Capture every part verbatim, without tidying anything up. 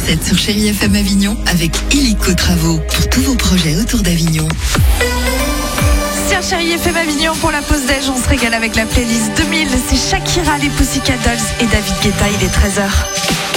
sept sur Chérie F M Avignon avec Illico Travaux pour tous vos projets autour d'Avignon. Sur Chérie F M Avignon pour la pause déj, on se régale avec la playlist deux mille. C'est Shakira, les Pussycat Dolls et David Guetta. Il est treize heures.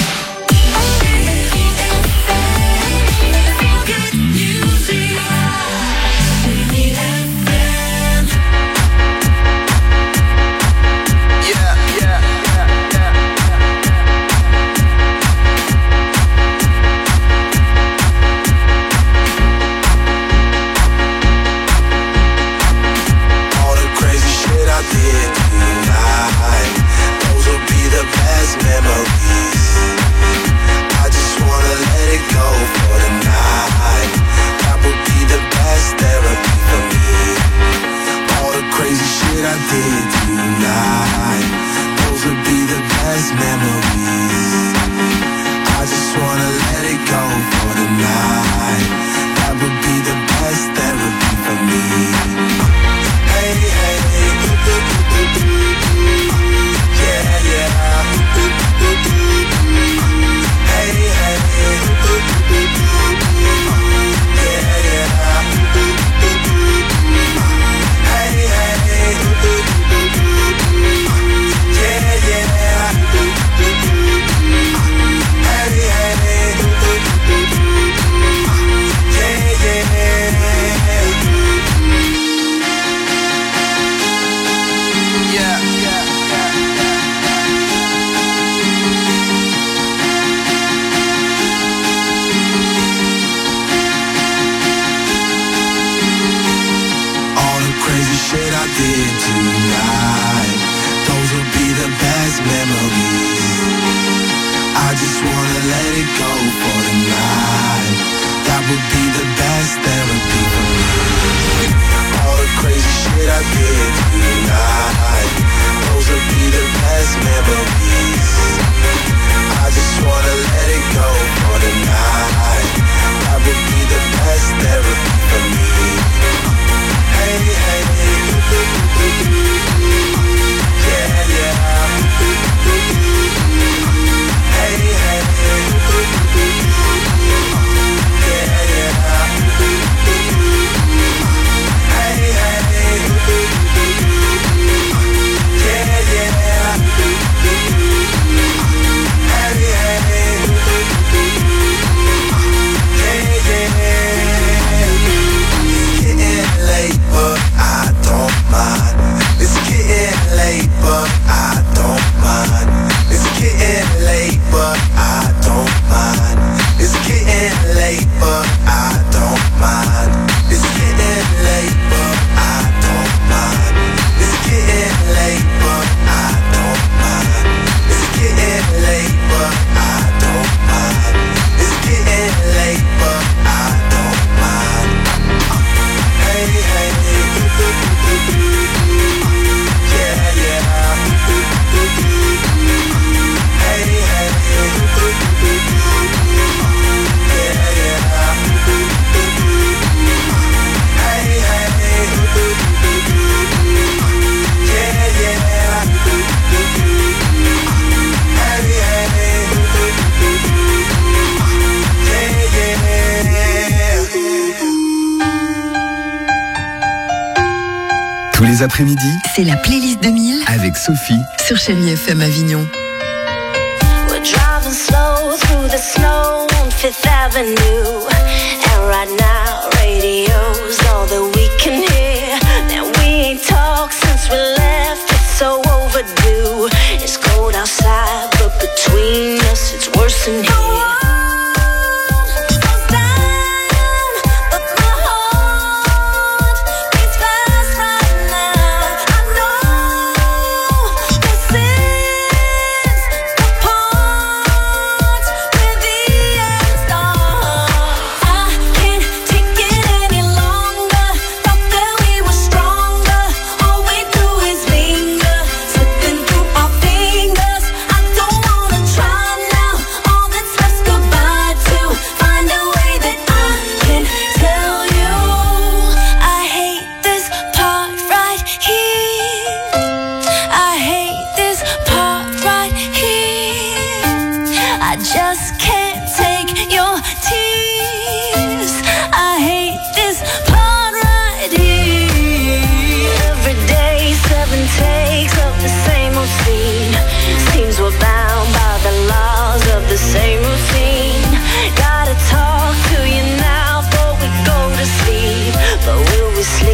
Tous les après-midi, c'est la playlist deux mille avec Sophie sur Chérie F M Avignon. We're driving slow through the snow on Fifth Avenue, and right now radio's all that we can hear. Now we ain't talked since we left, it's so overdue. It's cold outside, but between us it's worse than here.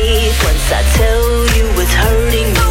breathe once I tell you what's hurting me.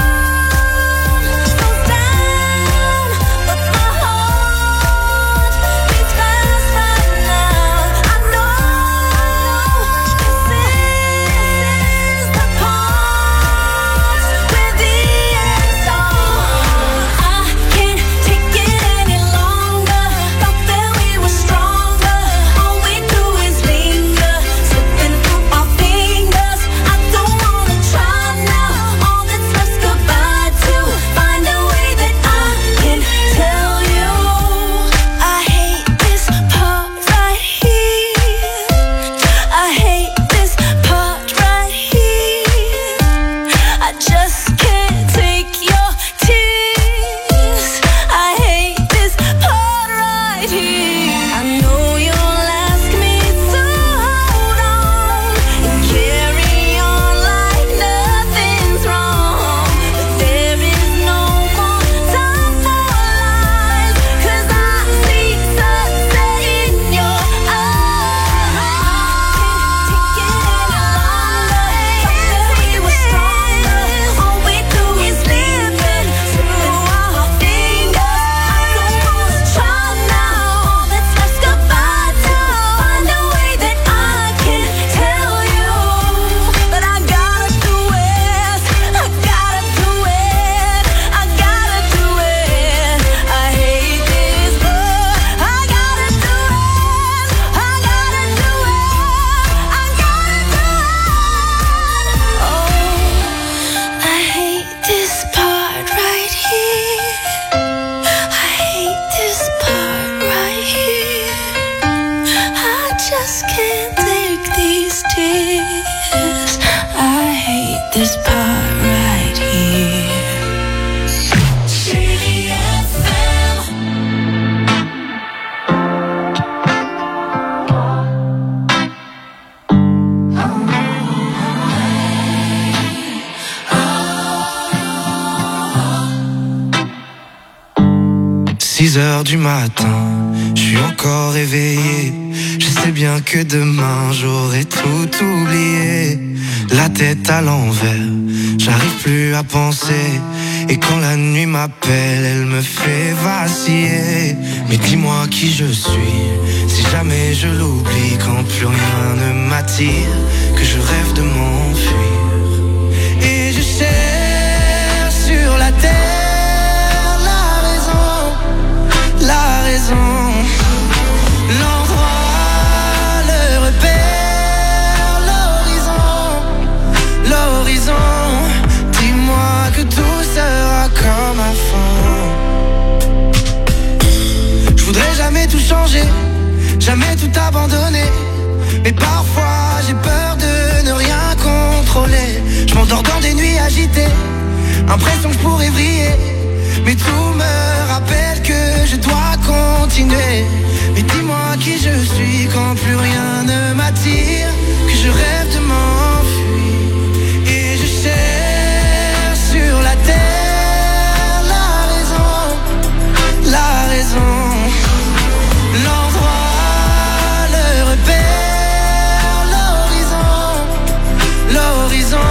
six heures du matin, je suis encore réveillé. Je sais bien que demain j'aurai tout oublié. La tête à l'envers, j'arrive plus à penser. Et quand la nuit m'appelle, elle me fait vaciller. Mais dis-moi qui je suis, si jamais je l'oublie. Quand plus rien ne m'attire, que je rêve de m'enfuir. Et je cherche sur la terre la raison, la raison, l'endroit, le repère, l'horizon, l'horizon. Dis-moi que tout sera comme avant. Je voudrais jamais tout changer, jamais tout abandonner. Mais parfois j'ai peur de ne rien contrôler. Je m'endors dans des nuits agitées, impression que je pourrais briller. Mais tout me rappelle que je dois continuer. Mais dis-moi qui je suis quand plus rien ne m'attire, que je rêve de m'enfuir. Et je cherche sur la terre la raison, la raison, l'endroit, le repère, l'horizon, l'horizon.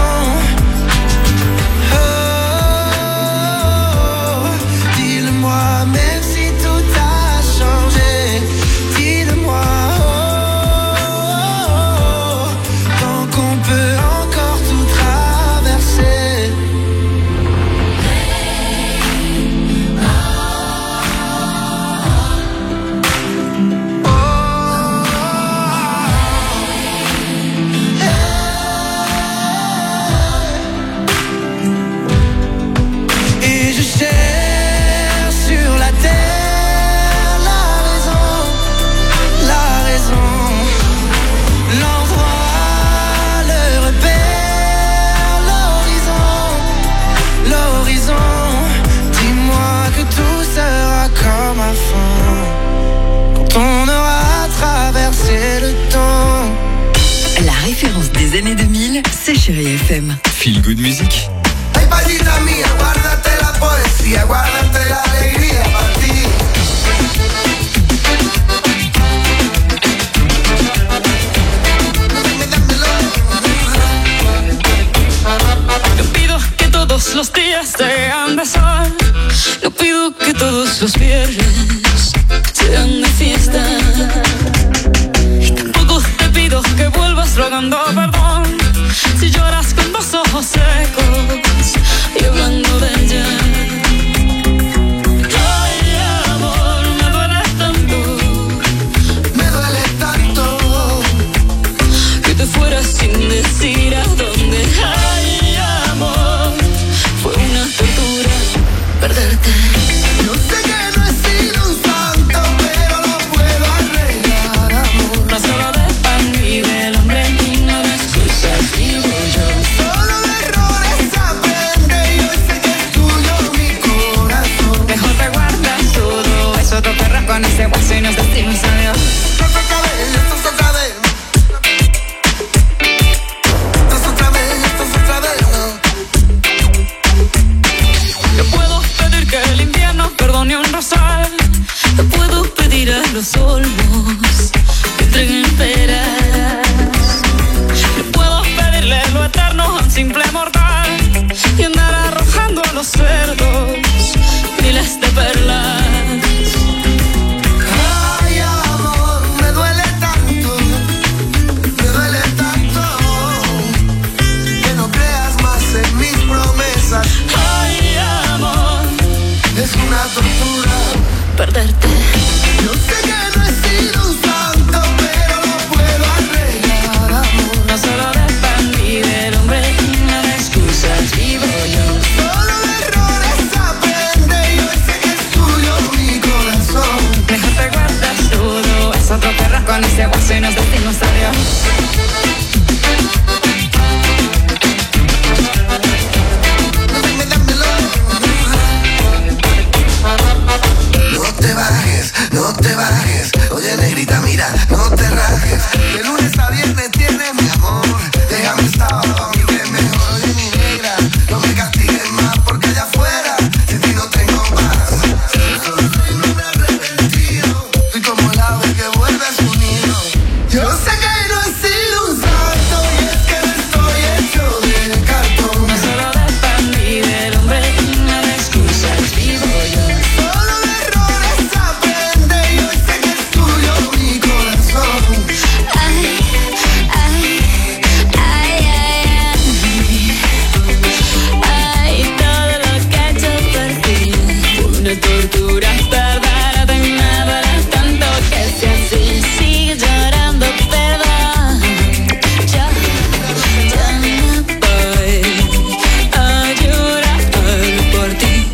Même si tout a changé, dis-le-moi, oh, oh, oh, tant qu'on peut encore tout traverser. Oh, oh, oh. Et je cherche sur la terre la raison, la raison, l'endroit, le repère, l'horizon, l'horizon. Dis-moi que tout sera comme avant, quand on aura traversé le temps. La référence des années deux mille, c'est Chérie F M. Feel Good Music. Ay, payita mía, guárdate la poesía, guárdate la alegría para ti. Dame, dámelo. todos los viernes sean de fiesta. Y tampoco te pido que vuelvas rogando perdón si lloras con los ojos secos y hablando de ella. Ay, amor, me duele tanto, Me duele tanto que te fueras sin decir a dónde. Ay, amor, fue una tortura perderte. Yo sé que no he sido un santo, pero lo puedo arreglar, amor. No solo de pan vive el hombre y no de excusas vivo yo. Solo de errores aprende y hoy sé que es tuyo mi corazón. Mejor te guardas todo eso, te perras con ese hueso y nos decimos adiós. Esto es otra vez, esto es otra vez. Esto es otra vez, esto es otra vez, no. Yo puedo pedir que el invierno perdone un rosal. Yo puedo pedir a los olmos que entreguen peras. Yo puedo pedirle lo eterno a un simple mortal y andar arrojando a los cerdos miles de perlas. Ay, amor, me duele tanto, me duele tanto que no creas más en mis promesas. Ay, amor, Es una tortura. perderte. Yo sé que no he sido un santo, pero lo puedo arreglar, amor. No solo de pan vive el hombre y no de excusas vivo yo. Solo de errores aprende y hoy sé que es tuyo mi corazón. Mejor te guardas todo eso, te perras con ese hueso y nos decimos adiós. Dame, dámelo. No te bajes, no te bajes. Oye, negrita, mira, no te rajes. De lunes a viernes tienes mi amor. Déjame estar a mí que es mejor. Oye, mi negra, no me castigues más porque allá afuera de ti no tengo más. Solo soy un hombre arrepentido. Soy como el ave que vuelve a su nido. Yo sé que no he sido un santo y es que no estoy hecho de cartón. No solo de pan vive el hombre y no de excusas vivo yo. Solo de errores aprende y hoy sé que es tuyo mi corazón. Ay, ay, ay, ay, Ay, todo lo que he hecho por ti fue una tortura perderte. Me duele tanto que si así sigues llorando perdón. Yo, yo no voy a llorar por ti.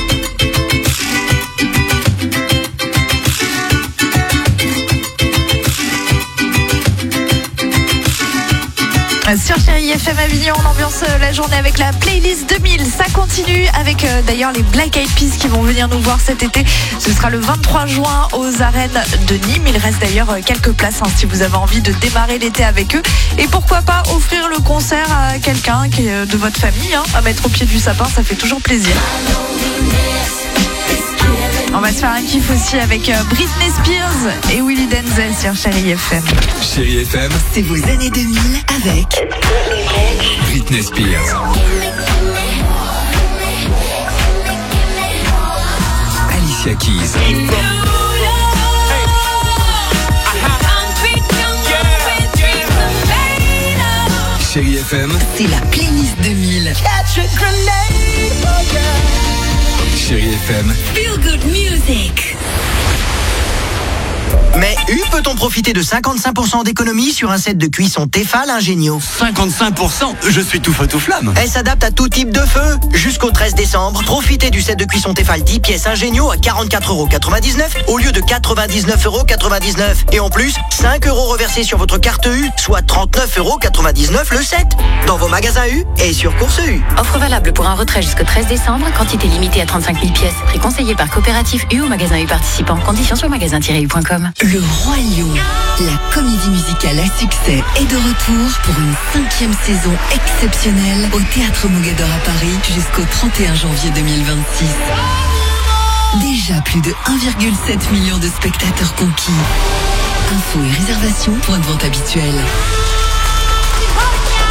Sur Chérie F M Avignon, on ambiance la journée avec la playlist deux mille. Ça continue avec euh, d'ailleurs les Black Eyed Peas qui vont venir nous voir cet été. Ce sera le vingt-trois juin aux arènes de Nîmes. Il reste d'ailleurs euh, quelques places hein, si vous avez envie de démarrer l'été avec eux. Et pourquoi pas offrir le concert à quelqu'un qui est euh, de votre famille hein, à mettre au pied du sapin, ça fait toujours plaisir. On va se faire un kiff aussi avec euh, Britney Spears et Willy Denzel sur Chérie F M. Chérie F M, C'est vos années deux mille avec Britney Spears. Alicia Keys. Chérie F M, C'est la playlist deux mille. Chérie F M, Feel Good Music. Mais U peut-on profiter de cinquante-cinq pour cent d'économie sur un set de cuisson Tefal Ingenio? cinquante-cinq pour cent, je suis tout feu tout flamme. Elle s'adapte à tout type de feu. Jusqu'au treize décembre, profitez du set de cuisson Tefal dix pièces Ingenio à quarante-quatre euros quatre-vingt-dix-neuf au lieu de quatre-vingt-dix-neuf euros quatre-vingt-dix-neuf. Et en plus, cinq euros reversés sur votre carte U, soit trente-neuf euros quatre-vingt-dix-neuf le set. Dans vos magasins U et sur Course U. Offre valable pour un retrait jusqu'au treize décembre, quantité limitée à trente-cinq mille pièces. Prix conseillé par Coopératif U ou magasin U participant. Conditions sur magasin tiret u point com. Le Roi Lion, la comédie musicale à succès est de retour pour une cinquième saison exceptionnelle au Théâtre Mogador à Paris jusqu'au trente et un janvier deux mille vingt-six. Déjà plus de un virgule sept million de spectateurs conquis. Infos et réservations, point de vente habituel.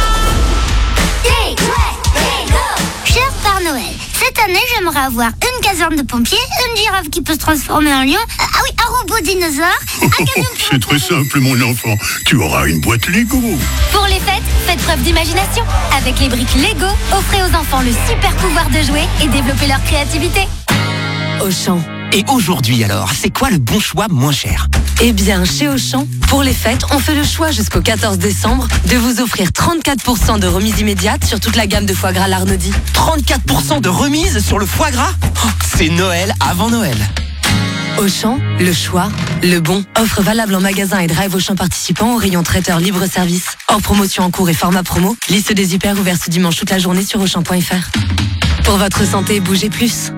Cher Père Noël, cette année j'aimerais avoir une caserne caserne de pompiers, une girafe qui peut se transformer en lion, ah oui, un robot dinosaure, un camion... C'est très simple, mon enfant. Tu auras une boîte Lego. Pour les fêtes, faites preuve d'imagination. Avec les briques Lego, offrez aux enfants le super pouvoir de jouer et développer leur créativité. Auchan. Et aujourd'hui alors, c'est quoi le bon choix moins cher? Eh bien, chez Auchan, pour les fêtes, on fait le choix jusqu'au quatorze décembre de vous offrir trente-quatre pour cent de remise immédiate sur toute la gamme de foie gras L'Arnaudie. trente-quatre pour cent de remise sur le foie gras? Oh, c'est Noël avant Noël. Auchan, le choix, le bon. Offre valable en magasin et drive Auchan participant au rayon traiteur libre-service. Hors promotion en cours et format promo. Liste des hyper ouverts ce dimanche toute la journée sur auchan point f r. Pour votre santé, bougez plus.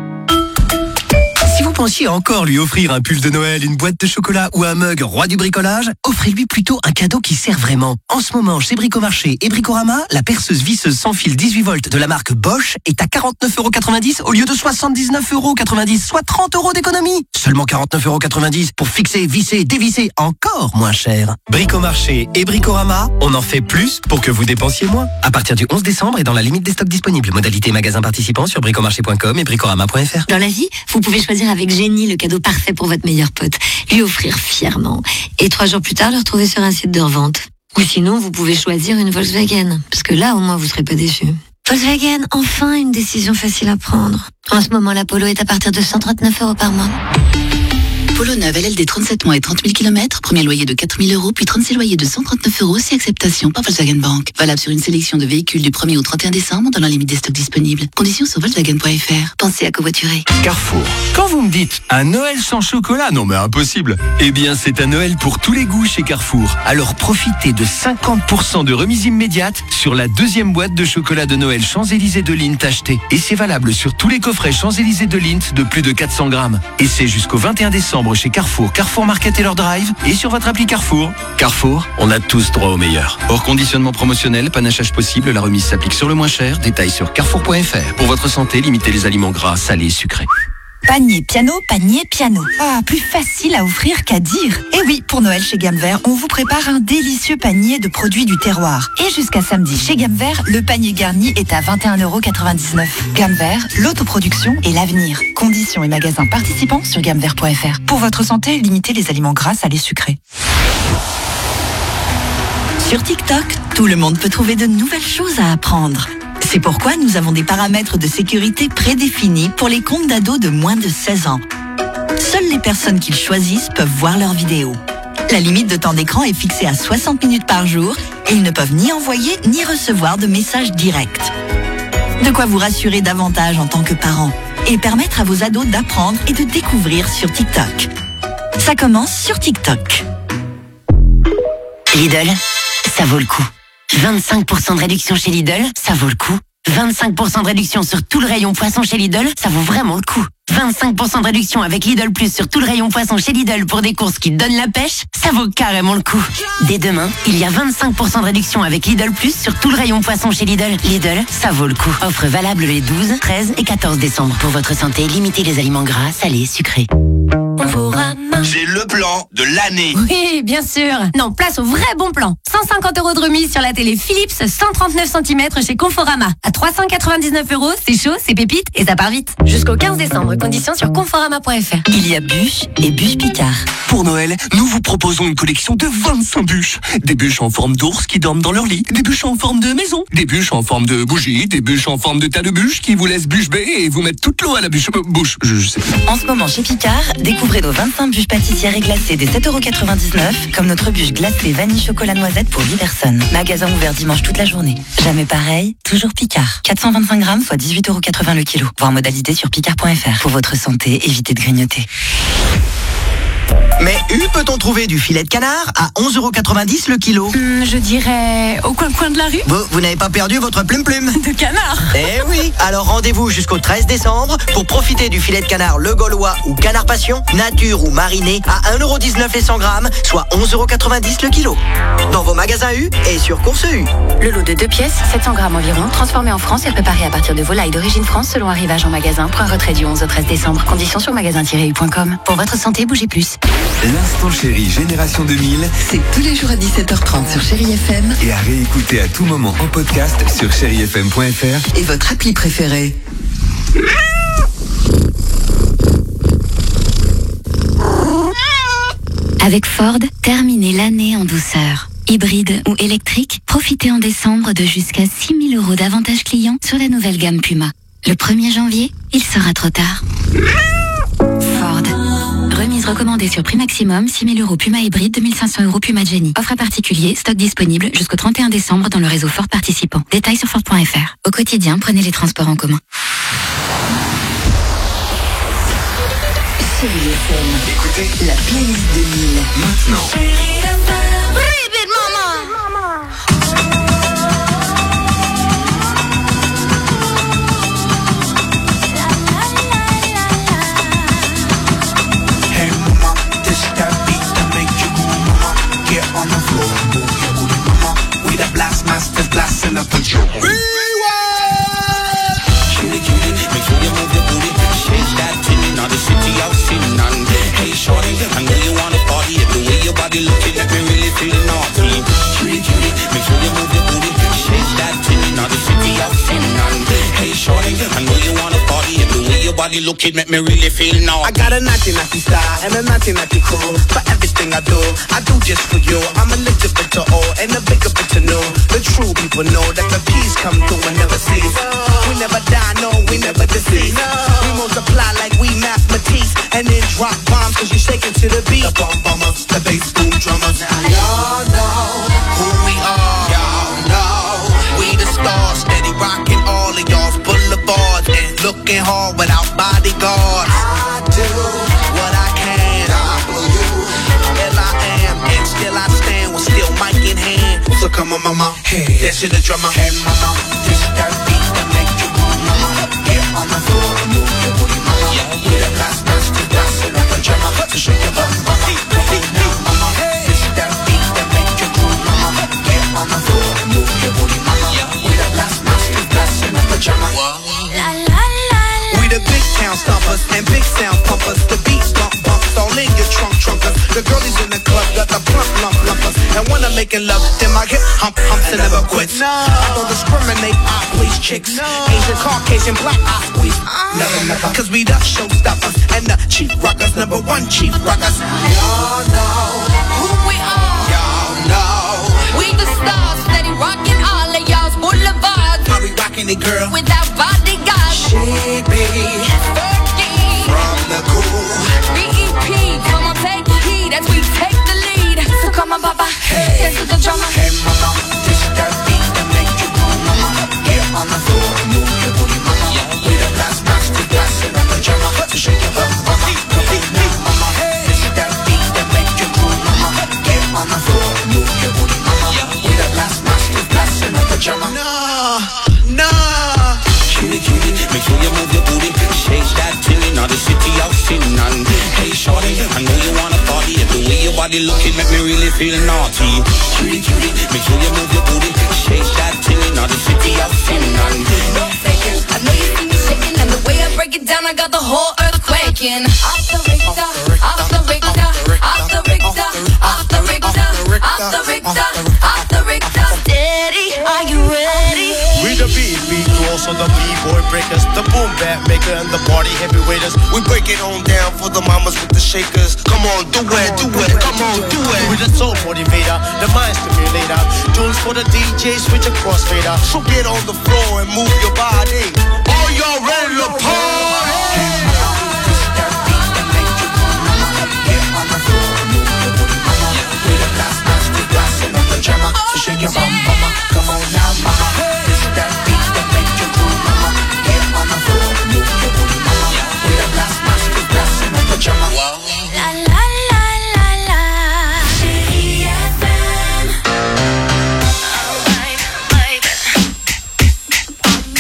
Si vous pensiez encore lui offrir un pull de Noël, une boîte de chocolat ou un mug roi du bricolage, offrez-lui plutôt un cadeau qui sert vraiment. En ce moment, chez Bricomarché et Bricorama, la perceuse visseuse sans fil dix-huit volts de la marque Bosch est à quarante-neuf euros quatre-vingt-dix au lieu de soixante-dix-neuf euros quatre-vingt-dix, soit trente euros d'économie. Seulement quarante-neuf euros quatre-vingt-dix pour fixer, visser, dévisser, encore moins cher. Bricomarché et Bricorama, on en fait plus pour que vous dépensiez moins. À partir du onze décembre et dans la limite des stocks disponibles. Modalité magasin participant sur bricomarché point com et bricorama point f r. Dans la vie, vous pouvez choisir avec génie le cadeau parfait pour votre meilleur pote, lui offrir fièrement et trois jours plus tard le retrouver sur un site de revente. Ou sinon, vous pouvez choisir une Volkswagen, parce que là, au moins, vous serez pas déçus. Volkswagen, enfin une décision facile à prendre. En ce moment, la Polo est à partir de cent trente-neuf euros par mois. Polo neuve L L D trente-sept mois et trente mille kilomètres, premier loyer de quatre mille euros, puis trente-six loyers de cent trente-neuf euros, si acceptation par Volkswagen Bank. Valable sur une sélection de véhicules du premier au trente et un décembre, dans la limite des stocks disponibles. Conditions sur volkswagen point f r. Pensez à covoiturer. Carrefour. Quand vous me dites un Noël sans chocolat, non mais impossible. Eh bien, c'est un Noël pour tous les goûts chez Carrefour. Alors profitez de cinquante pour cent de remise immédiate sur la deuxième boîte de chocolat de Noël Champs-Élysées de Lindt achetée. Et c'est valable sur tous les coffrets Champs-Élysées de Lindt de plus de quatre cents grammes. Et c'est jusqu'au vingt et un décembre chez Carrefour, Carrefour Market et leur drive et sur votre appli Carrefour. Carrefour, on a tous droit au meilleur. Hors conditionnement promotionnel, panachage possible, la remise s'applique sur le moins cher. Détails sur carrefour point f r. Pour votre santé, limitez les aliments gras, salés, sucrés. Panier piano, panier piano. Ah, plus facile à offrir qu'à dire. Et oui, pour Noël chez Gamme Vert, on vous prépare un délicieux panier de produits du terroir. Et jusqu'à samedi chez Gamme Vert, le panier garni est à vingt et un euros quatre-vingt-dix-neuf. Gamme Vert, l'autoproduction et l'avenir. Conditions et magasins participants sur gamme vert point f r. Pour votre santé, limitez les aliments gras, salés, sucrés. Sur TikTok, tout le monde peut trouver de nouvelles choses à apprendre. C'est pourquoi nous avons des paramètres de sécurité prédéfinis pour les comptes d'ados de moins de seize ans. Seules les personnes qu'ils choisissent peuvent voir leurs vidéos. La limite de temps d'écran est fixée à soixante minutes par jour et ils ne peuvent ni envoyer ni recevoir de messages directs. De quoi vous rassurer davantage en tant que parent et permettre à vos ados d'apprendre et de découvrir sur TikTok. Ça commence sur TikTok. Lidl, ça vaut le coup. vingt-cinq pour cent de réduction chez Lidl, ça vaut le coup. vingt-cinq pour cent de réduction sur tout le rayon poisson chez Lidl, ça vaut vraiment le coup. vingt-cinq pour cent de réduction avec Lidl Plus sur tout le rayon poisson chez Lidl pour des courses qui donnent la pêche, ça vaut carrément le coup. Dès demain, il y a vingt-cinq pour cent de réduction avec Lidl Plus sur tout le rayon poisson chez Lidl. Lidl, ça vaut le coup. Offre valable les douze, treize et quatorze décembre. Pour votre santé, limitez les aliments gras, salés, sucrés. J'ai le plan de l'année. Oui, bien sûr. Non, place au vrai bon plan. cent cinquante euros de remise sur la télé Philips cent trente-neuf centimètres chez Conforama. À trois cent quatre-vingt-dix-neuf euros, c'est chaud, c'est pépite et ça part vite. Jusqu'au quinze décembre, conditions sur conforama point f r. Il y a bûches et bûches Picard. Pour Noël, nous vous proposons une collection de vingt-cinq bûches. Des bûches en forme d'ours qui dorment dans leur lit, des bûches en forme de maison, des bûches en forme de bougie, des bûches en forme de tas de bûches qui vous laissent bûche bée et vous mettent toute l'eau à la bûche. Euh, bouche, je, je sais plus. En ce moment chez Picard, découvrez nos vingt-cinq bûches pâtissières et glacées des sept euros quatre-vingt-dix-neuf, comme notre bûche glacée vanille chocolat noisette pour huit personnes. Magasin ouvert dimanche toute la journée. Jamais pareil, toujours Picard. quatre cent vingt-cinq grammes, soit dix-huit euros quatre-vingts le kilo. Voir modalité sur picard point f r. Pour votre santé, évitez de grignoter. Mais où peut-on trouver du filet de canard à onze euros quatre-vingt-dix le kilo? Hum, je dirais au coin-coin de la rue. Vous, vous n'avez pas perdu votre plume-plume de canard? Eh oui. Alors rendez-vous jusqu'au treize décembre pour profiter du filet de canard Le Gaulois ou Canard Passion, nature ou mariné à un euro dix-neuf les cent grammes, soit onze euros quatre-vingt-dix le kilo. Dans vos magasins U et sur Course U. Le lot de deux pièces, sept cents grammes environ, transformé en France et préparé à partir de volailles d'origine France selon arrivage en magasin. Point retrait du onze au treize décembre. Conditions sur magasin tiret u point com. Pour votre santé, bougez plus. L'instant chéri Génération deux mille, c'est tous les jours à dix-sept heures trente sur Chéri F M et à réécouter à tout moment en podcast sur chéri f m point f r et votre appli préférée. Avec Ford, terminez l'année en douceur. Hybride ou électrique, profitez en décembre de jusqu'à six mille euros d'avantages clients sur la nouvelle gamme Puma. Le premier janvier, il sera trop tard. Ford. Remise recommandée sur prix maximum, six mille euros Puma hybride, deux mille cinq cents euros Puma Jenny. Offre à particulier, stock disponible jusqu'au trente et un décembre dans le réseau Ford participant. Détails sur Ford point F R. Au quotidien, prenez les transports en commun. Écoutez la playlist deux mille. Maintenant. On the floor, move your booty, mama. We the blast masters, blasting up the joke. Rewind! Cutie, cutie, make sure you move your booty. Shake that tinny, now the city I've seen none. Hey, shorty, I know you wanna party. The way your body looking at me really feeling naughty. Cutie, cutie, make sure you move your booty. Shake that tinny, now the city I've seen none. Hey, shorty, I know you wanna party. The way your body looking make me really feel naughty. I got a naughty, naughty style and a naughty, naughty cool. For everything I do, I do just for you. I'm a little bit to old and a bigger bit to know. The true people know that the peace come through and never cease. We never die, no, we never deceive. We multiply like we mathematics and then drop bombs cause you shake it to the beat. The bomb bombers, the bass boom drummers. Y'all know who we are. Y'all know we the stars, steady rocking all of y'all's boulevards and looking hard without bodyguards. I do what I can. For you. Well, I am, and still I stand with still mic in hand. So come on, mama, hey, that's the drummer. Hey, mama, this that beat that make you move, mama. Get on the floor, move your booty, mama. Yeah, we the last dance to dance in a pajama. To shake your bum, mama. Come on now, mama. This that beat that make you move, mama. Get on the floor, move your booty, mama. Yeah, we the last dance to dance in a pajama. La la la. We the big town stompers and big sound pumpers. The beat bump bumps all in your trunk trunkers. The girlies in the club got the plump lump lumpers. And when I'm making love, then my hip hump humps and never quits. No. I don't discriminate, I please chicks. No. Asian, Caucasian, black, I squeeze. Uh. Never, never. Cause we the showstoppers and the chief rockers, number one chief rockers. Y'all know who we are. Y'all know We the stars, steady rocking all of y'all's boulevards. how we rocking it, girl. Without bodyguards. She be Fergie from the cool. B E P, come on, take heed as we take the lead. So come on, papa, Hey. dance to the drummer. Hey, mama, this that beat that make you move, mama. Get on the floor, move your booty, mama. We the last dance to dance in a pajama. To shake your bum, mama. Come on now, mama. This that beat that make you move, mama. Get on the floor, move your booty, mama. We the last dance to dance in a pajama. Nah, nah. Cutie, cutie, make sure you move your booty. Shake that tinny, now the city I've seen none. Hey, shorty, I know you wanna party. The way your body looking make me really feel naughty. Cutie, cutie, make sure you move your booty. Shake that tinny, now the city I've seen none. No faking, I know you see me shaking, and the way I break it down, I got the whole earth quaking. Off the Richter, off the Richter, off the Richter, off the Richter, off the Richter, off the Richter. Steady, are you ready? We the beat, beat close on the b-boy breakers, the boom bap maker and the party heavyweighters. We break it on down for the mamas with the shakers. Come on, do it, do it, come on, do it. With the soul motivator, the mind stimulator. Tunes for the D J, switch a crossfader. So get on the floor and move your body. Are y'all ready to party? So shake your bum, mama. Come on now, mama. This that beat that make you move, mama. Get on the floor, move your booty, mama. We the last master class in a pajama. La la la la la. Chérie F M. Alright, baby.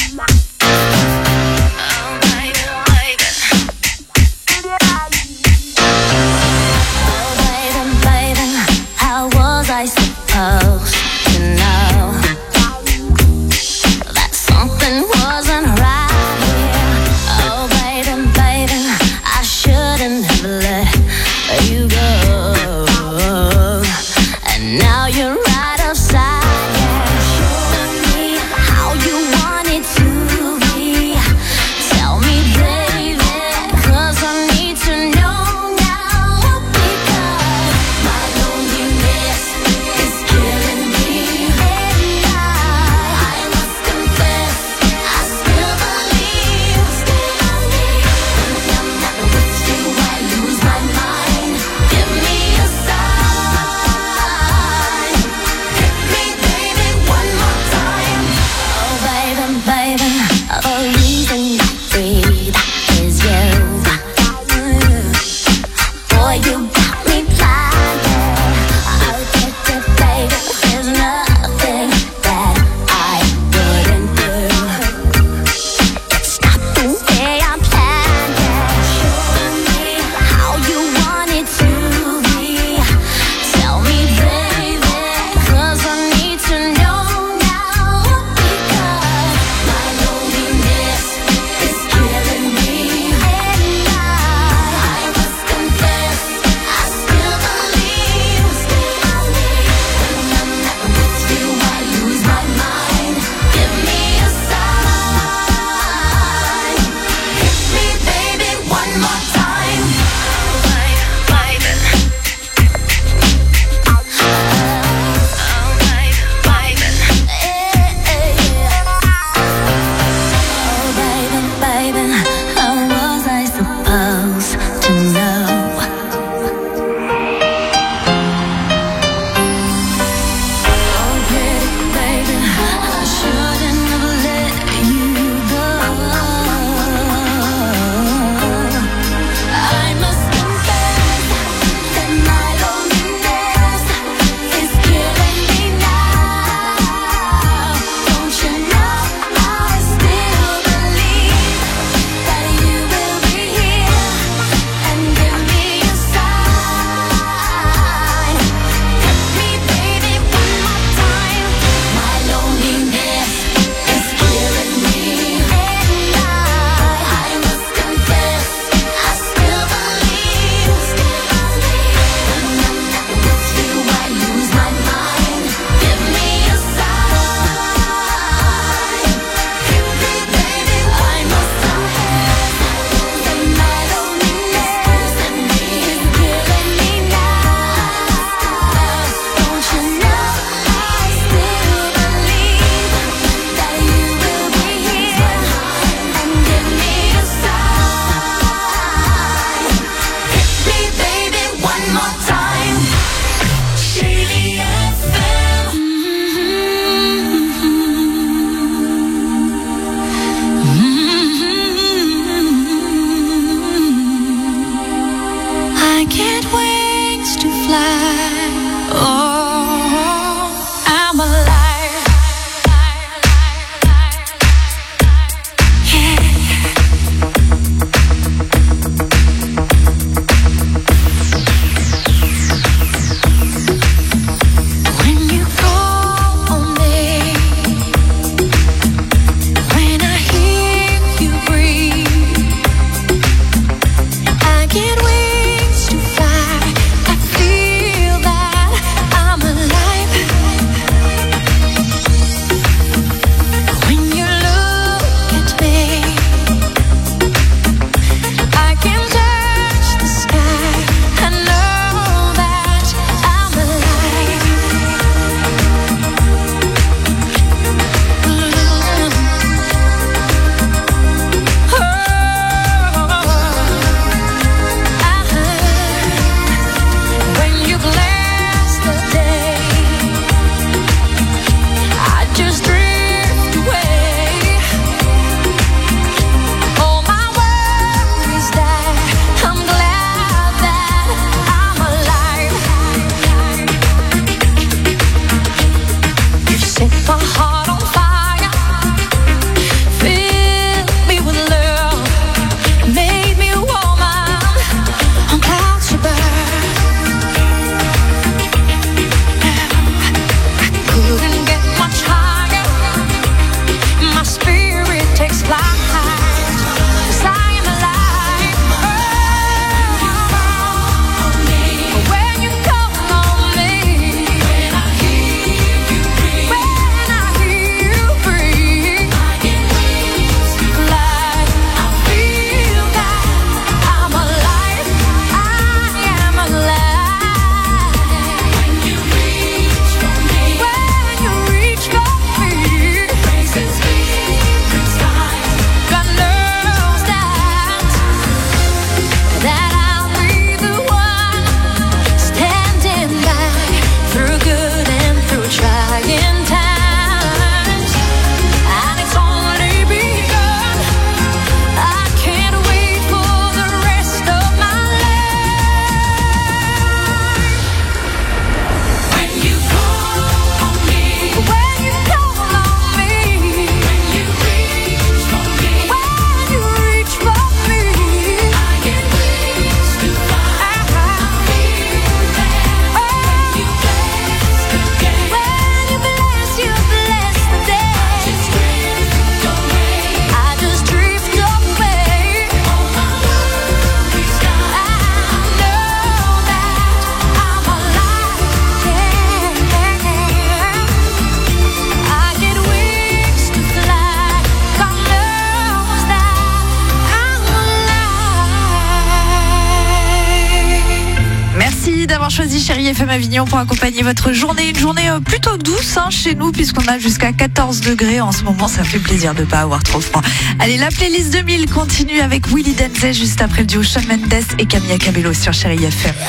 choisi Chérie F M Avignon pour accompagner votre journée. Une journée euh, plutôt douce hein, chez nous, puisqu'on a jusqu'à quatorze degrés en ce moment. Ça fait plaisir de ne pas avoir trop froid. Allez, la playlist deux mille continue avec Willy Denzey juste après le duo Shawn Mendes et Camilla Cabello sur Chérie F M.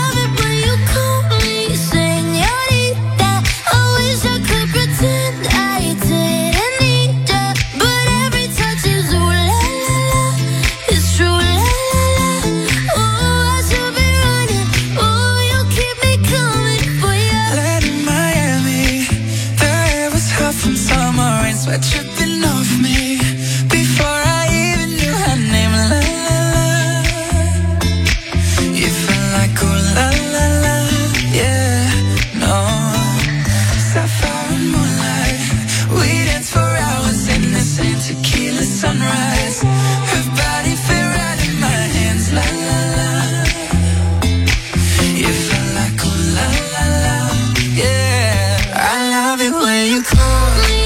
Sweat dripping off me before I even knew her name. La la la, you felt like oh la la la, yeah, no. Sapphire and moonlight, we danced for hours in the same tequila sunrise. Her body fit right in my hands. La la la, you felt like oh la la la, yeah. I love it when you call me.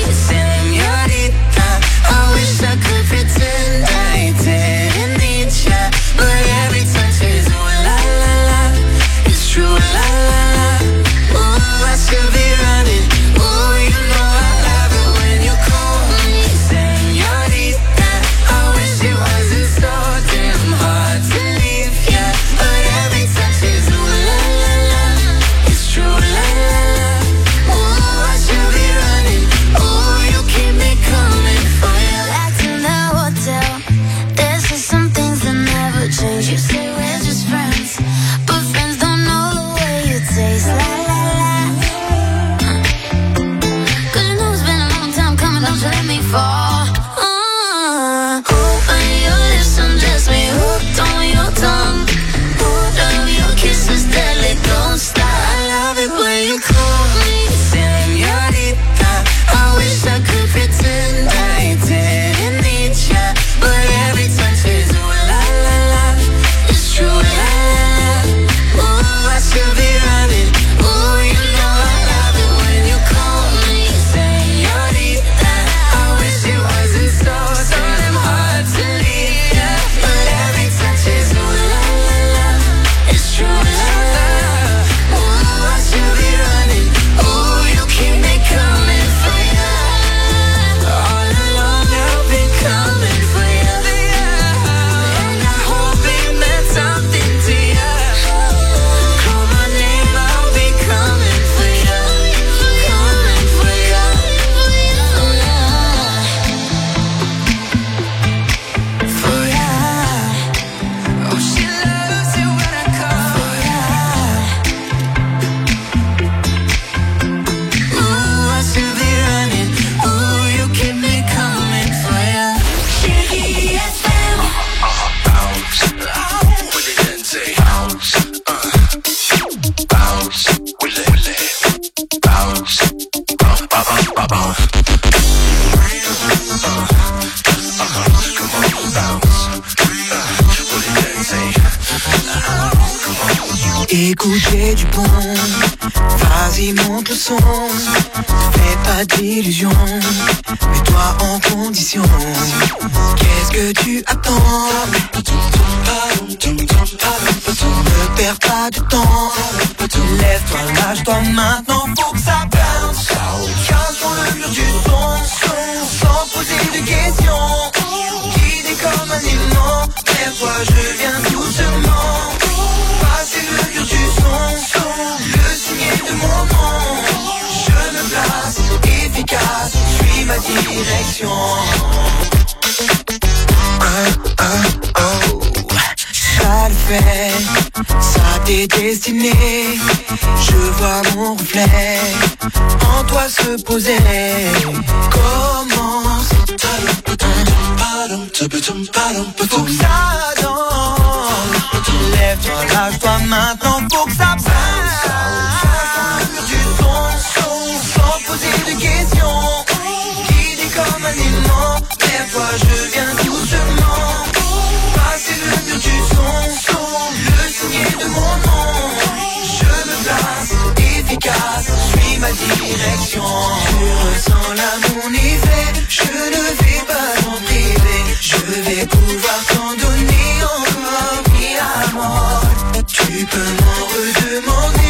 I could pretend I didn't need ya, but every touch is ooh la la la, it's true la la la. Ooh, I should be running. Ooh, you know I love it when you call me señorita. I wish it wasn't so damn hard to leave ya, but every touch is ooh la la la, it's true la la la. Ooh, I should be running. Ooh, you keep me coming for ya. There's just some things that never change. You say we're just friends, but friends don't know the way you taste. La la la. Cause you know it's been a long time coming, don't you let me fall. Uh, hope on your lips undress me, hooked on your tongue. Love your kisses deadly, don't stop. I love it when you call me señorita. I wish I could pretend I didn't need ya, but every touch is ooh la la la, it's true la la la. Ooh, I should be running. Ooh, you know I love it when you call me señorita. I wish it wasn't so, so damn hard to leave ya, but every touch is ooh la la la, it's true la la. Ooh, I should be running. Ooh, you keep me coming for ya. All along I've been coming for ya, and I hope it meant something to ya. Call my name, I'll be coming for ya, coming for ya, for ya. Oh, she loves it when I call for ya. Ooh, I should be running. Ooh, you keep me coming for ya. Chérie F M. Bounce, Willy Denzey. Bounce, uh, bounce, Willy, Willy. Bounce, bounce, bounce, bounce, bounce. Uh, uh, come on, bounce, uh, Willy Denzey. Écoute, j'ai du bon, vas-y monte le son. Fais pas d'illusions, mets-toi en condition. Qu'est-ce que tu attends? Ne perds pas de temps. Lève-toi, lâche-toi maintenant, faut que ça bounce. Casse sur le mur du son, son, sans poser de questions. Guidé comme un aimant, lève-toi, je viens doucement. Passer le mur du son, son, le signer de mon nom. Je me place, efficace, suis ma direction. Oh, oh, oh. Ça le fait, ça t'est destiné. Je vois mon reflet en toi se poser. Commence. Faut que ça danse. Lève-toi, lâche-toi maintenant, faut que ça passe. Du son, son, sans poser de questions. Guidé comme un aimant, lève-toi, je viens doucement. Passer le mur du son, son, le signer de mon nom. Je me place, efficace, suis ma direction. Tu ressens là mon effet, je ne vais pas t'en priver. Je vais pouvoir t'en donner encore, mi amor. Tu peux m'en redemander.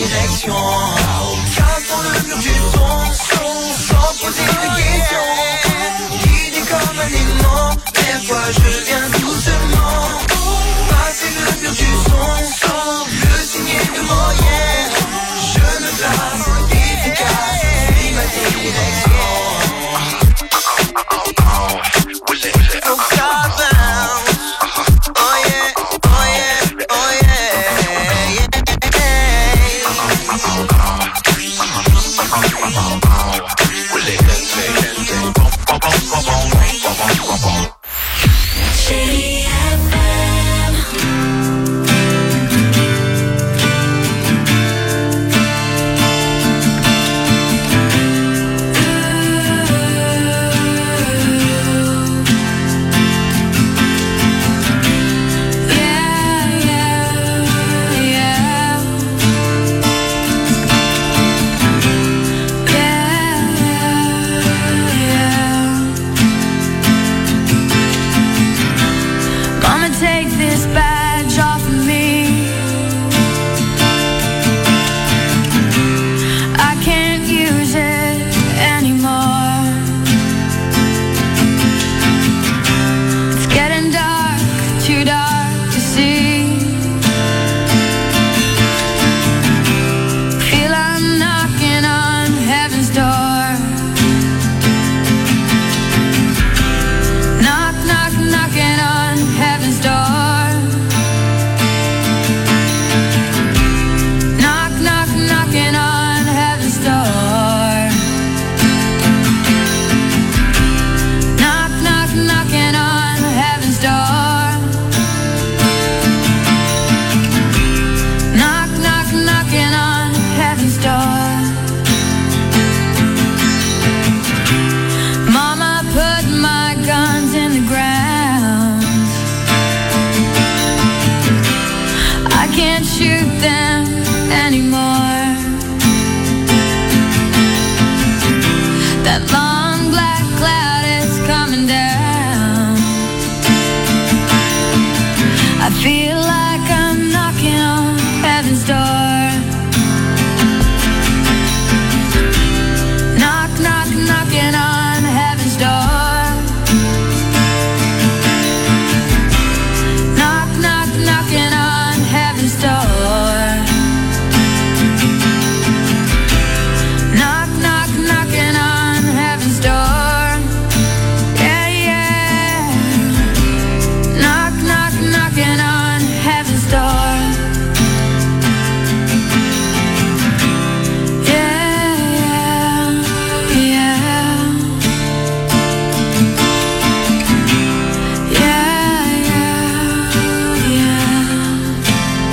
direction. Casse dans le mur du son, son, sans poser de questions. Guidé comme un aimant, des fois je viens doucement. Passer le mur du son, son, le signer de moyenne. Je me place efficace, c'est ma direction. Faut que ça bounce. Oh yeah, oh yeah, oh yeah, yeah. Chérie F M. Take this badge off of me. I can't use it anymore. It's getting dark, too dark to see. Feel I'm knocking on heaven's door. Knock, knock, knocking on heaven's door. Knock, knock, knocking on heaven's door. Knock, knock, knocking on heaven's door. Knock, knock, knocking on heaven's door. Mama put my guns in the ground. I can't shoot them anymore. That long black cloud is coming down. I feel like I'm knocking on heaven's door. Knock, knock, knocking on heaven's door. Knock, knock, knocking on heaven's door. Knock, knock, knocking on heaven's door. Yeah, yeah. Knock, knock, knocking on heaven's door. Yeah, yeah, yeah. Yeah, yeah, yeah.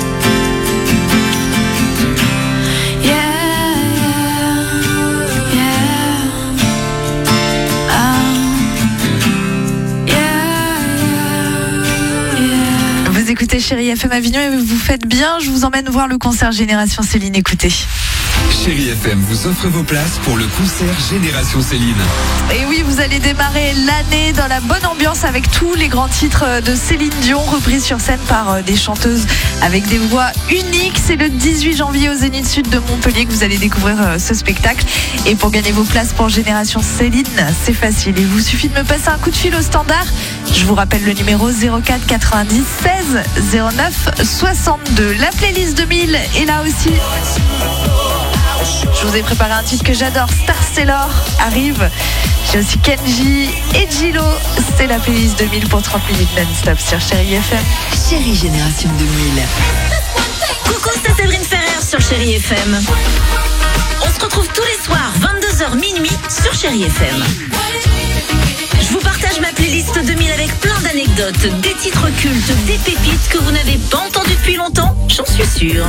Vous écoutez Chérie F M Avignon et vous faites bien. Je vous emmène voir le concert Génération Céline. Écoutez. Chérie F M vous offre vos places pour le concert Génération Céline. Et oui, vous allez démarrer l'année dans la bonne ambiance avec tous les grands titres de Céline Dion repris sur scène par des chanteuses avec des voix uniques. C'est le dix-huit janvier au Zénith Sud de Montpellier que vous allez découvrir ce spectacle. Et pour gagner vos places pour Génération Céline, c'est facile. Il vous suffit de me passer un coup de fil au standard. Je vous rappelle le numéro zéro quatre quatre-vingt-dix seize zéro neuf soixante-deux. La playlist deux mille est là aussi. Je vous ai préparé un titre que j'adore, Star Sailor arrive. J'ai aussi Kenji et Gilo. C'est la playlist deux mille pour trente minutes non-stop sur Chérie F M. Chérie Génération deux mille. Coucou, c'est Séverine Ferrer sur Chérie F M. On se retrouve tous les soirs, vingt-deux heures minuit, sur Chérie F M. Je vous partage ma playlist deux mille avec plein d'anecdotes, des titres cultes, des pépites que vous n'avez pas entendues depuis longtemps, j'en suis sûre.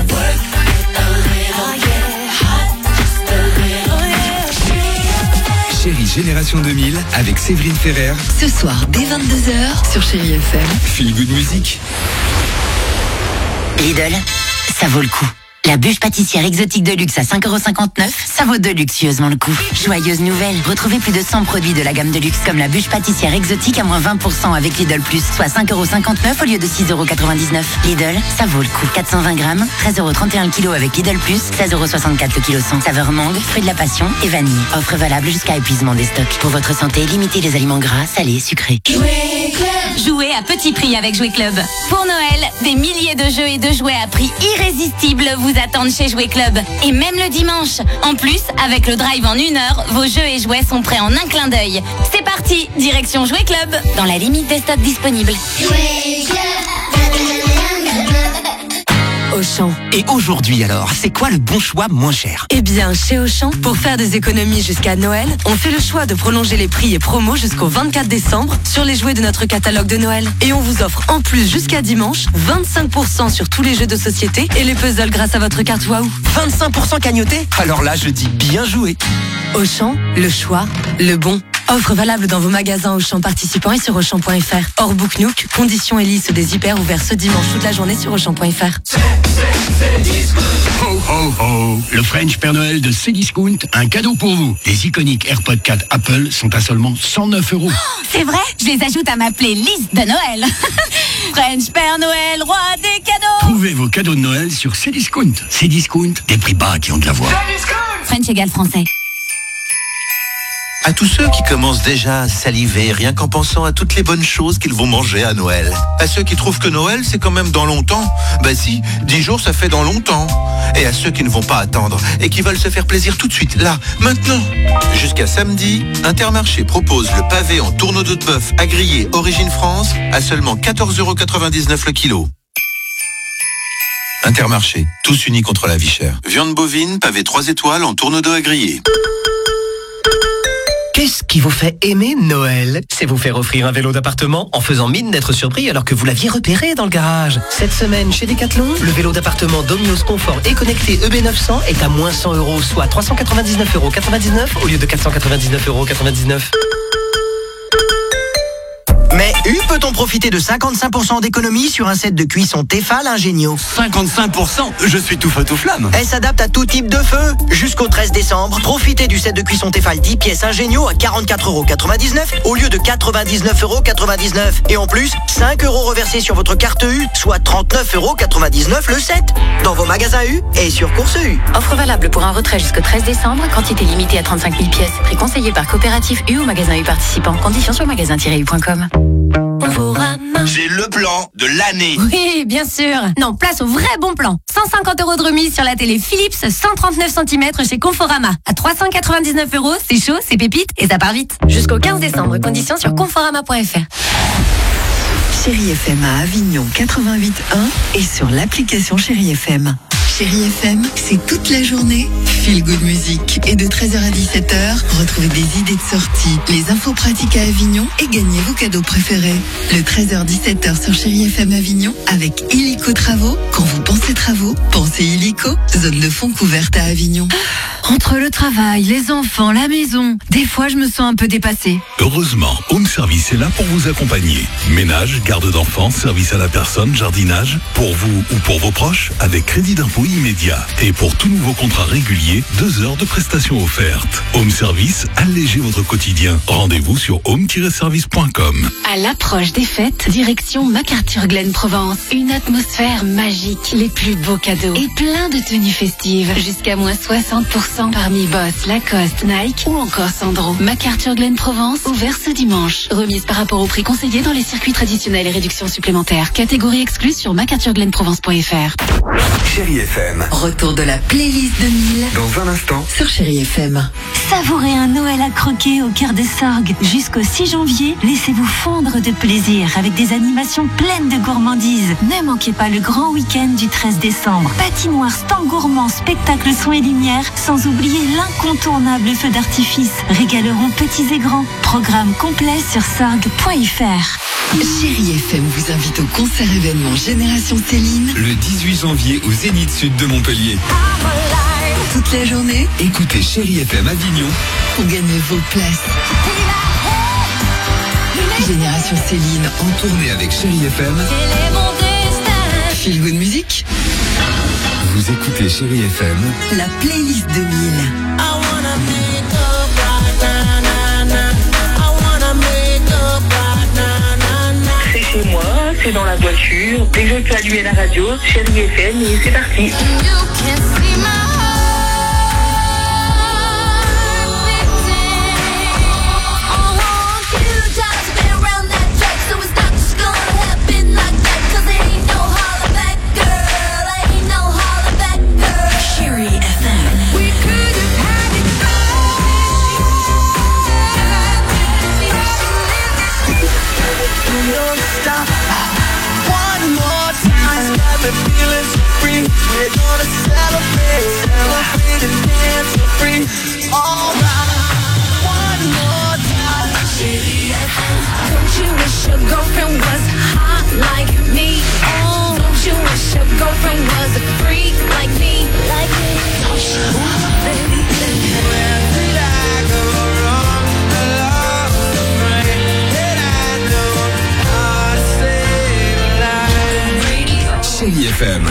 Chérie Génération deux mille avec Séverine Ferrer. Ce soir, dès vingt-deux heures, sur Chérie F M. Feel good music. Lidl, ça vaut le coup. La bûche pâtissière exotique de luxe à cinq euros cinquante-neuf, ça vaut délicieusement le coup. Joyeuse nouvelle, retrouvez plus de cent produits de la gamme de luxe comme la bûche pâtissière exotique à moins vingt pour cent avec Lidl Plus, soit cinq euros cinquante-neuf au lieu de six euros quatre-vingt-dix-neuf. Lidl, ça vaut le coup. quatre cent vingt grammes, treize euros trente et un le kilo avec Lidl Plus, seize euros soixante-quatre le kilo cent. Saveur mangue, fruit de la passion et vanille. Offre valable jusqu'à épuisement des stocks. Pour votre santé, limitez les aliments gras, salés, sucrés. Jouer Club. Jouez à petit prix avec Jouer Club. Pour Noël, des milliers de jeux et de jouets à prix irrésistible vous attendent chez Jouer Club. Et même le dimanche. En plus, avec le drive en une heure, vos jeux et jouets sont prêts en un clin d'œil. C'est parti, direction Jouer Club. Dans la limite des stocks disponibles. Jouer Club. Auchan. Et aujourd'hui alors, c'est quoi le bon choix moins cher? Eh bien, chez Auchan, pour faire des économies jusqu'à Noël, on fait le choix de prolonger les prix et promos jusqu'au vingt-quatre décembre sur les jouets de notre catalogue de Noël. Et on vous offre en plus jusqu'à dimanche vingt-cinq pour cent sur tous les jeux de société et les puzzles grâce à votre carte Waouh. vingt-cinq pour cent cagnoté? Alors là, je dis bien joué. Auchan, le choix, le bon. Offre valable dans vos magasins Auchan participants et sur Auchan point F R. Hors Book Nook, conditions et liste des hyper ouverts ce dimanche toute la journée sur Auchan point F R. Ho ho ho, le French Père Noël de Cdiscount, un cadeau pour vous. Les iconiques AirPods quatre Apple sont à seulement cent neuf euros. Oh, c'est vrai, je les ajoute à ma playlist de Noël. French Père Noël, roi des cadeaux. Trouvez vos cadeaux de Noël sur Cdiscount. Cdiscount, des prix bas qui ont de la voix. French égale français. À tous ceux qui commencent déjà à saliver rien qu'en pensant à toutes les bonnes choses qu'ils vont manger à Noël. À ceux qui trouvent que Noël c'est quand même dans longtemps. Bah si, dix jours ça fait dans longtemps. Et à ceux qui ne vont pas attendre et qui veulent se faire plaisir tout de suite, là, maintenant. Jusqu'à samedi, Intermarché propose le pavé en tourneau de bœuf à griller Origine France à seulement quatorze euros quatre-vingt-dix-neuf le kilo. Intermarché, tous unis contre la vie chère. Viande bovine, pavé trois étoiles en tourneau d'eau à griller. Qu'est-ce qui vous fait aimer Noël? C'est vous faire offrir un vélo d'appartement en faisant mine d'être surpris alors que vous l'aviez repéré dans le garage. Cette semaine chez Decathlon, le vélo d'appartement Domios Confort et connecté E B neuf cents est à moins cent euros, soit trois cent quatre-vingt-dix-neuf euros quatre-vingt-dix-neuf au lieu de quatre cent quatre-vingt-dix-neuf euros quatre-vingt-dix-neuf. Mais U peut-on profiter de cinquante-cinq pour cent d'économie sur un set de cuisson Tefal Ingenio? cinquante-cinq pour cent? Je suis tout feu tout flamme. Elle s'adapte à tout type de feu. Jusqu'au treize décembre, profitez du set de cuisson Tefal dix pièces Ingenio à quarante-quatre euros quatre-vingt-dix-neuf au lieu de quatre-vingt-dix-neuf euros quatre-vingt-dix-neuf. Et en plus, cinq euros reversés sur votre carte U, soit trente-neuf euros quatre-vingt-dix-neuf le set. Dans vos magasins U et sur Course U. Offre valable pour un retrait jusqu'au treize décembre, quantité limitée à trente-cinq mille pièces. Prix conseillé par Coopératif U ou magasin U participant. Conditions sur magasin tiret u point com. J'ai le plan de l'année. Oui, bien sûr. Non, place au vrai bon plan. cent cinquante euros de remise sur la télé Philips cent trente-neuf centimètres chez Conforama. À trois cent quatre-vingt-dix-neuf euros, c'est chaud, c'est pépite et ça part vite. Jusqu'au quinze décembre, conditions sur conforama point F R. Chérie F M à Avignon quatre-vingt-huit un et sur l'application Chérie F M. Chérie F M, c'est toute la journée Feel Good Music. Et de treize heures à dix-sept heures, retrouvez des idées de sortie, les infos pratiques à Avignon et gagnez vos cadeaux préférés. Le treize heures dix-sept heures sur Chérie F M Avignon avec Illico Travaux. Quand vous pensez travaux, pensez Illico, zone de fond couverte à Avignon. Entre le travail, les enfants, la maison, des fois je me sens un peu dépassée. Heureusement, Home Service est là pour vous accompagner. Ménage, garde d'enfants, service à la personne, jardinage, pour vous ou pour vos proches, avec crédit d'impôt immédiat. Et pour tout nouveau contrat régulier, deux heures de prestations offertes. Home Service, allégez votre quotidien. Rendez-vous sur home tiret service point com. À l'approche des fêtes, direction MacArthur Glen Provence. Une atmosphère magique, les plus beaux cadeaux et plein de tenues festives. Jusqu'à moins soixante pour cent parmi Boss, Lacoste, Nike ou encore Sandro. MacArthur Glen Provence, ouvert ce dimanche. Remise par rapport au prix conseillé dans les circuits traditionnels et réductions supplémentaires. Catégorie exclue sur mac arthur glen provence point F R. Chérie F M. Retour de la playlist deux mille. Dans un instant. Sur Chérie F M. Savourez un Noël à croquer au cœur de Sorgues. Jusqu'au six janvier, laissez-vous fondre de plaisir avec des animations pleines de gourmandises. Ne manquez pas le grand week-end du treize décembre. Patinoire, stand gourmand, spectacle son et lumière, sans oublier l'incontournable feu d'artifice. Régaleront petits et grands. Programme complet sur sorgues point F R. Chérie F M vous invite au concert événement Génération Céline. Le dix-huit janvier au Zénith Sud de Montpellier. Toute la journée, Écoutez Chérie F M Avignon pour gagner vos places. Génération Céline en tournée avec Chérie F M. Feel Good Music. Vous Vous écoutez Chérie F M. La playlist deux mille. C'est chez moi, c'est dans la voiture. Dès que je peux allumer la radio, Chérie F M et c'est parti. We're gonna celebrate, celebrate and dance for free. All right, one more time. Don't you wish your girlfriend was hot like me? Oh, don't you wish your girlfriend was a freak like me? Like me. Ooh, baby, baby. Where did I go wrong? I lost the brain, and I know how to save a life. Chérie F M.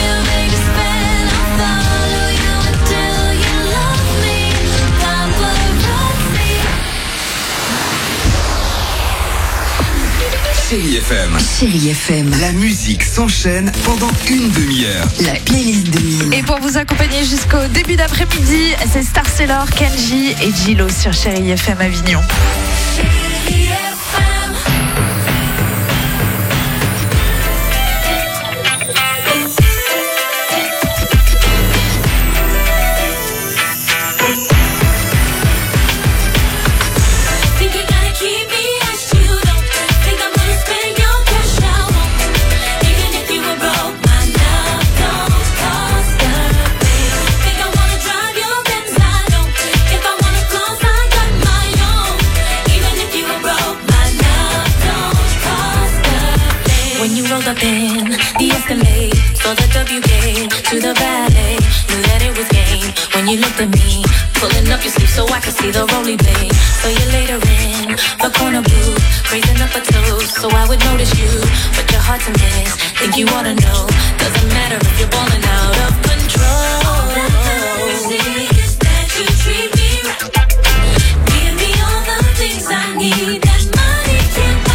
Chérie F M. Chérie F M. La musique s'enchaîne pendant une demi-heure. La playlist deux mille. Et pour vous accompagner jusqu'au début d'après-midi, c'est Star Sailor, Kenji et Gilo sur Chérie F M Avignon. Up in the Escalade, saw the W K to the ballet, knew that it was game when you looked at me, pulling up your sleeve so I could see the roly blade. So you later in the corner booth, raising up a toast so I would notice you, but your heart's a mess. Think you ought to know, doesn't matter if you're balling out of control. All that matters is that you treat me right, give me all the things I need that money can buy.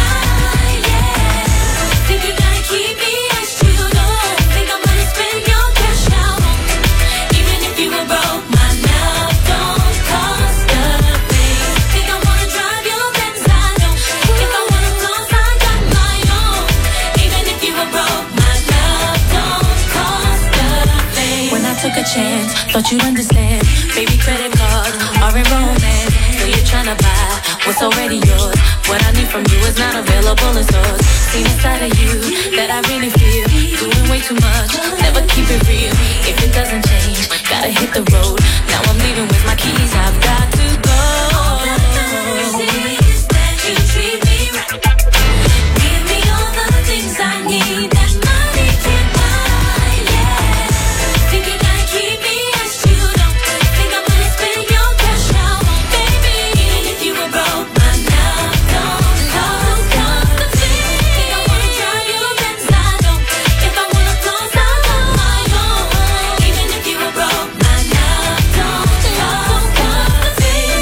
Keep me as you don't think I'm gonna spend your cash out on me. Even if you were broke, my love don't cost a thing. Think I wanna drive your Benz, I don't. If I wanna close, I got my own. Even if you were broke, my love don't cost a thing. When I took a chance, thought you'd understand. Baby, credit cards are in romance. So you're trying to buy what's already yours. What I need from you is not available in stores. Seen inside of you that I really feel. Doing way too much, never keep it real. If it doesn't change, gotta hit the road. Now I'm leaving with my keys, I've got to go. All that matters is that you treat me right. Give me all the things I need that money can't buy, yeah. Think you gotta keep me as you don't. Think I'm gonna spend your cash out on baby. Even if you were broke, my love don't cost a thing. Think I wanna drive your Benz, I don't. If I wanna close, I got my own. Even if you were broke, my love don't cost a thing.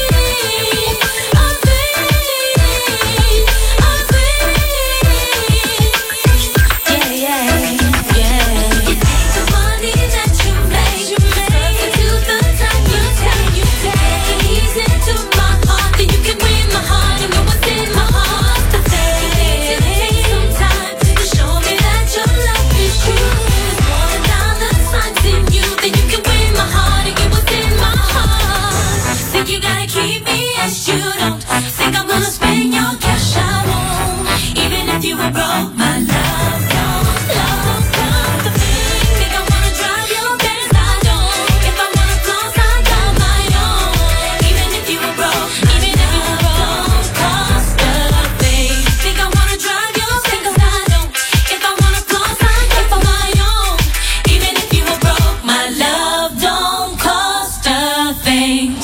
A thing, a thing. Yeah, yeah, yeah. You take the money that you make, substitute the time you take, you take it easy into my heart, then you can win my heart. You know what's in my heart. The thing you need to take some time to show me that your love is true. There's more than dollar signs in you, then you can win my heart and get what's in my heart. Think you gotta keep me as you don't. Think I'm gonna spend your cash I won't. Even if you were broke, my love don't, love don't the thing. Think I wanna drive your Benz, I don't. If I wanna close, I got my own. Even if you were broke, even if you were broke, don't cost a thing. Think I wanna drive your Benz, I don't. If I wanna close, I got my own. Even if you were broke, my love don't cost a thing.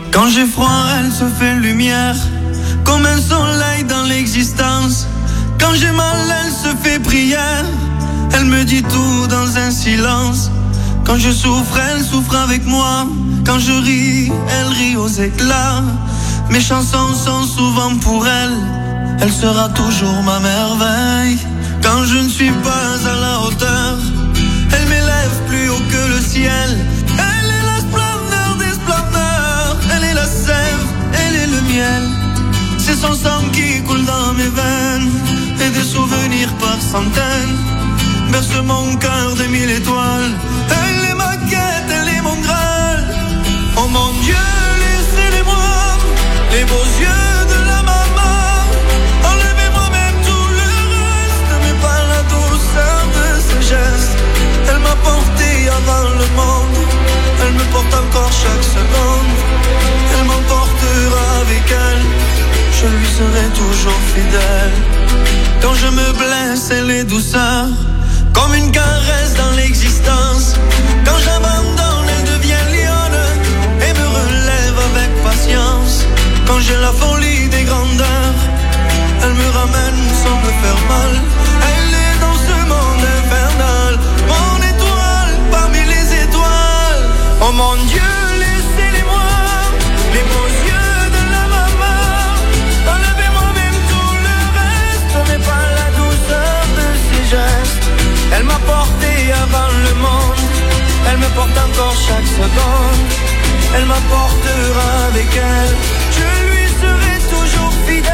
Quand j'ai froid, elle se fait lumière, comme un soleil dans l'existence. Quand j'ai mal, elle se fait prière, elle me dit tout dans un silence. Quand je souffre, elle souffre avec moi. Quand je ris, elle rit aux éclats. Mes chansons sont souvent pour elle, elle sera toujours ma merveille. Quand je ne suis pas à la hauteur, elle m'élève plus haut que le ciel. Elle est la splendeur des splendeurs, elle est la sève, elle est le miel. C'est son sang qui coule dans mes veines, et des souvenirs par centaines berce mon cœur de mille étoiles. Elle est ma quête, elle est mon graal. Oh mon Dieu, laissez-les-moi, les beaux yeux de la maman. Enlevez-moi même tout le reste, mais pas la douceur de ses gestes. Elle m'a porté avant le monde, elle me porte encore chaque seconde. Elle m'emportera avec elle, je lui serai toujours fidèle. Quand je me blesse, elle est douceur, comme une caresse dans l'existence. Quand j'abandonne, elle devient lionne et me relève avec patience. Quand j'ai la folie des grandeurs, elle me ramène sans me faire mal. Elle est dans ce monde infernal, mon étoile parmi les étoiles. Oh mon Dieu, laissez-les-moi, les beaux yeux de la maman. Enlevez-moi même tout le reste, mais pas la douceur de ses gestes. Elle m'a porté avant le monde, elle me porte encore chaque seconde. Elle m'apportera avec elle, je lui serai toujours fidèle.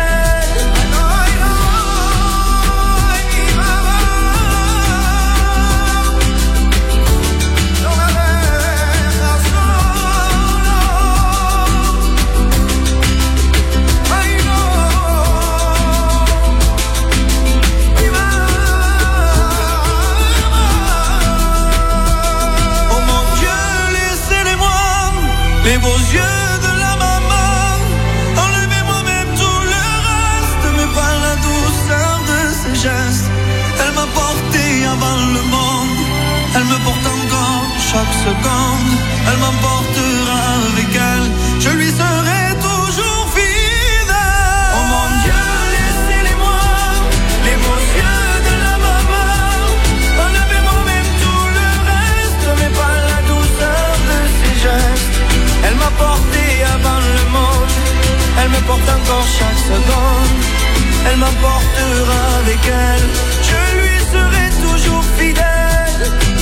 Les beaux yeux de la maman, enlevez-moi même tout le reste, mais pas la douceur de ses gestes. Elle m'a porté avant le monde, elle me porte encore chaque seconde. Elle m'emportera avec elle, je lui serai toujours fidèle. Oh mon Dieu, laissez-les-moi, les beaux yeux de la maman. Enlevez-moi même tout le reste, mais pas la douceur de ses gestes. Elle m'a porté avant le monde, elle me porte encore chaque seconde. Elle m'emportera avec elle, je lui serai toujours fidèle.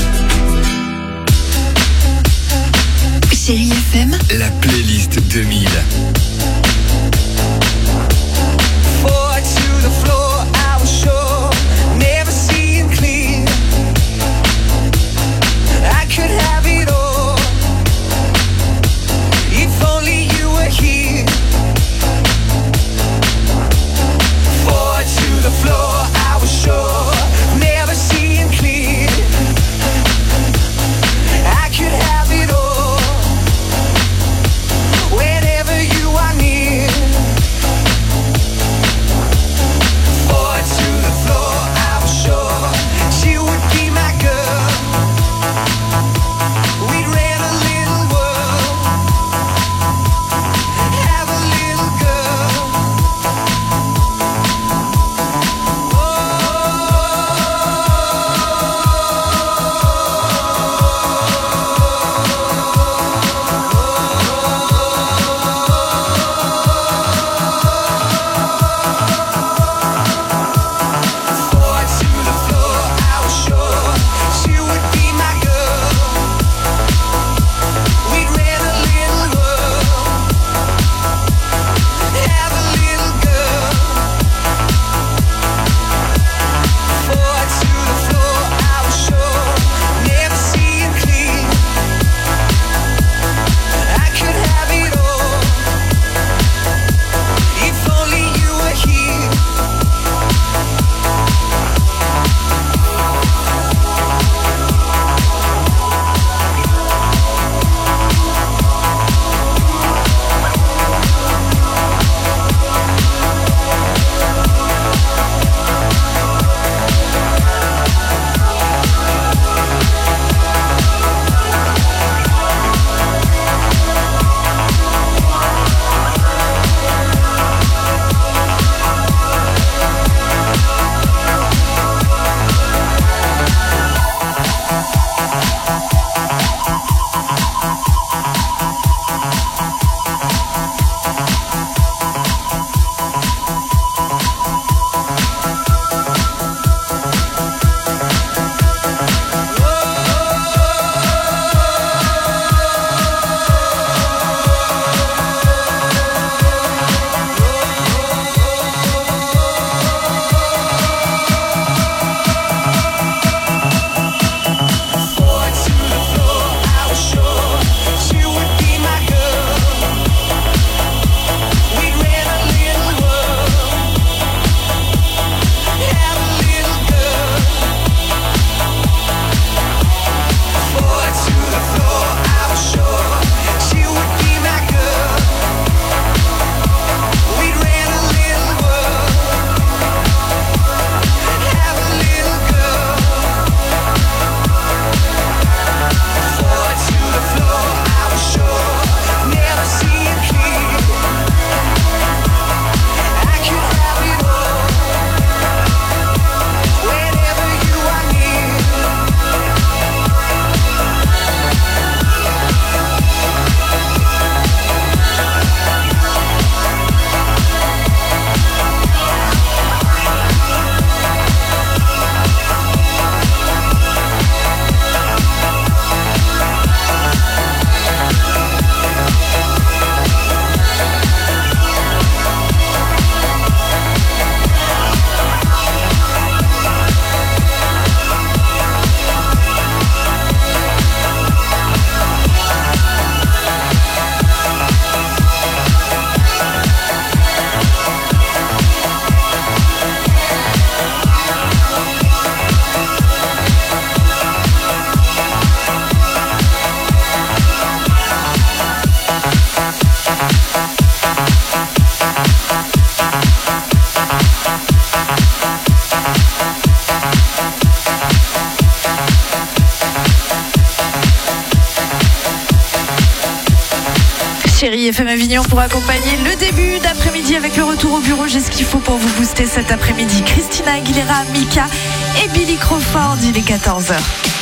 Chérie F M, la playlist deux mille. Forward to the floor, I was sure, never seeing clear. I could have it all, if only you were here. Forward to the floor, I was sure, never seeing clear. I could have it all, whenever you are near. Chérie F M Avignon pour accompagner le début d'après-midi avec le retour au bureau. J'ai ce qu'il faut pour vous booster cet après-midi. Christina Aguilera, Mika et Billy Crawford, il est quatorze heures.